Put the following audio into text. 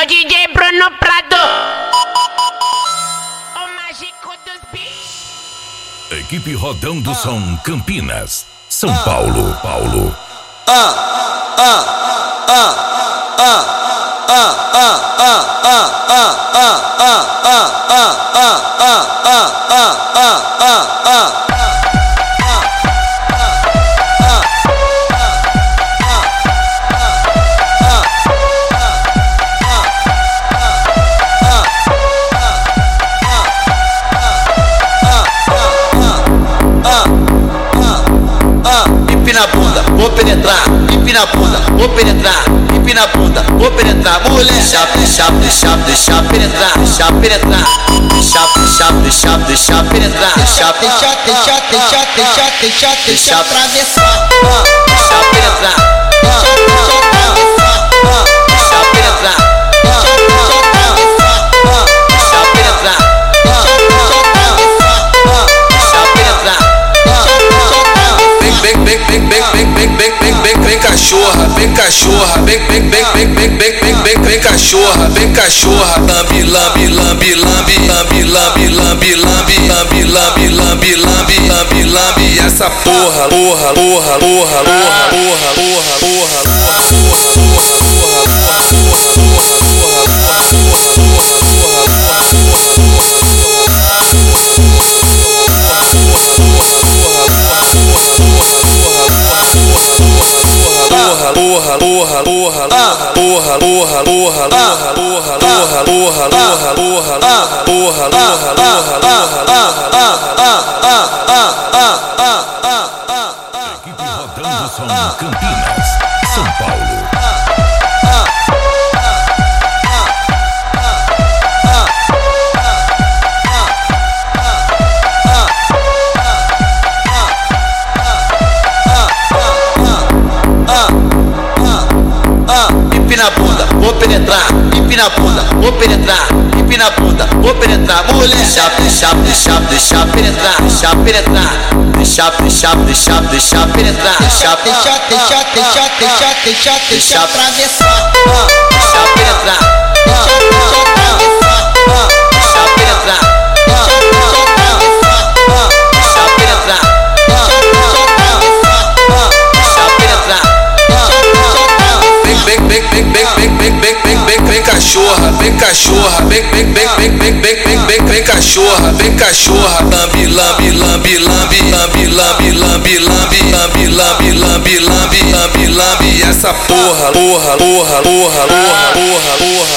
o DJ Bruno Prado, o mágico dos beats. Equipe Rodão do Som Campinas, São Paulo. Empina a bunda, vou penetrar, empina a bunda, vou penetrar, empina a bunda, vou penetrar, mulher. Deixa penetrar, deixa penetrar, deixa penetrar, deixa atravessar, deixa penetrar, deixa penetrar, vem cachorra, vem cachorra, vem cachorra, vem cachorra, lambe, lambe, lambe, lambe, lambe, lambe, lambe, lambe, lambe, lambe, lambe, lambe, lambe, lambe, essa porra, porra, porra, porra, porra, porra, porra, porra, Equipe Rodão do Som Campinas, São Paulo. Empina a bunda, vou penetrar, empina a bunda, vou penetrar, empina a bunda, vou penetrar, mulher. Deixa penetrar, deixa penetrar, deixa penetrar, deixa penetrar, deixa atravessar, deixa penetrar, deixa penetrar, vem cachorra, vem cachorra, vem cachorra, vem cachorra, lambe, lambe, lambe, lambe, lambe, lambe, lambe, lambe, lambe, lambe, lambe, lambe, lambe, lambe, essa porra, porra, porra, porra, porra, porra.